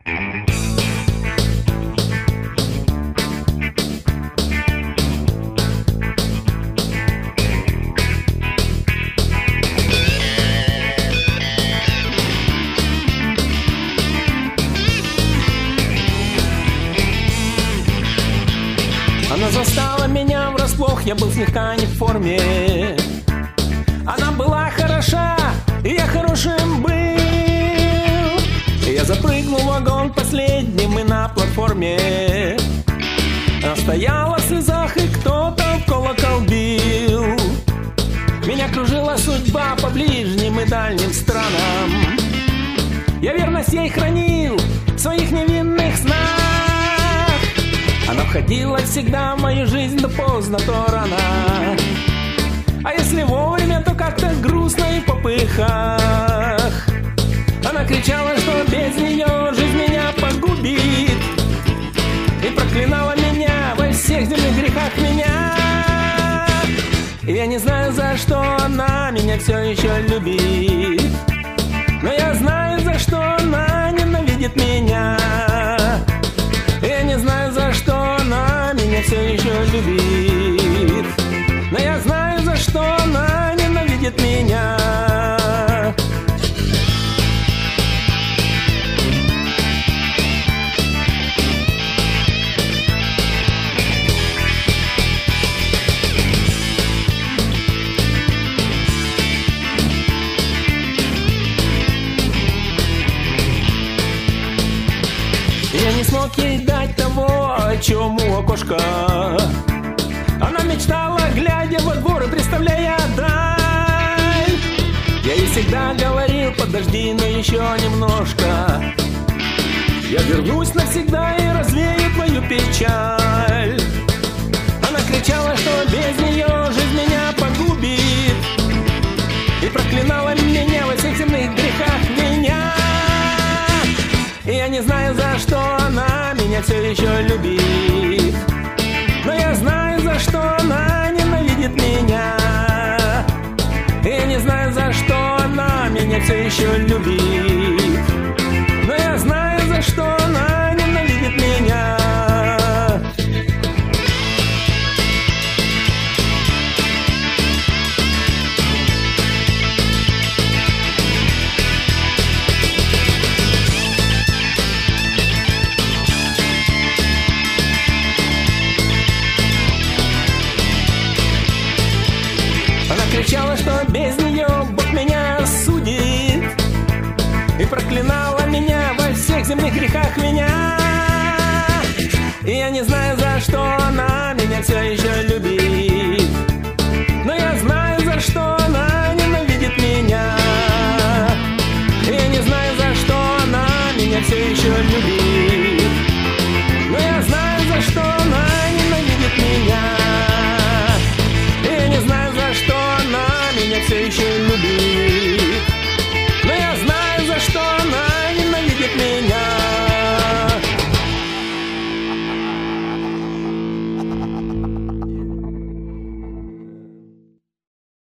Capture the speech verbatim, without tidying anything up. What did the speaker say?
Она застала меня врасплох, я был слегка не в форме. Она была хороша, и я хорошим был. И я запрыгнул в вагон последним и на платформе. Она стояла в слезах, и кто-то в колокол бил. Меня кружила судьба по ближним и дальним странам. Я верность ей хранил в своих невинных снах. Она входила всегда в мою жизнь, то поздно, то рано. А если вовремя, то как-то грустно и в попыхах. Она кричала, что без нее жизнь меня погубит, и проклинала меня во всех земных грехах меня. И я не знаю, за что она меня все еще любит, но я знаю, за что она ненавидит меня. Я не знаю, за что она меня все еще любит, но я знаю, за что она ненавидит меня. Я не смог ей дать того, о чем у окошка. Она мечтала, глядя во двор и представляя даль. Я ей всегда говорил: подожди, но еще немножко. Я вернусь навсегда и развею твою печаль. Она кричала, что без нее жизнь меня погубит, и проклинала меня во всех земных грехах меня. И я не знаю, за что она меня все еще любит, но я знаю, за что она ненавидит меня. И я не знаю, за что она меня все еще любит, но я знаю, за что она ненавидит меня. Кричала, что без нее Бог меня судит, и проклинала меня во всех земных грехах меня.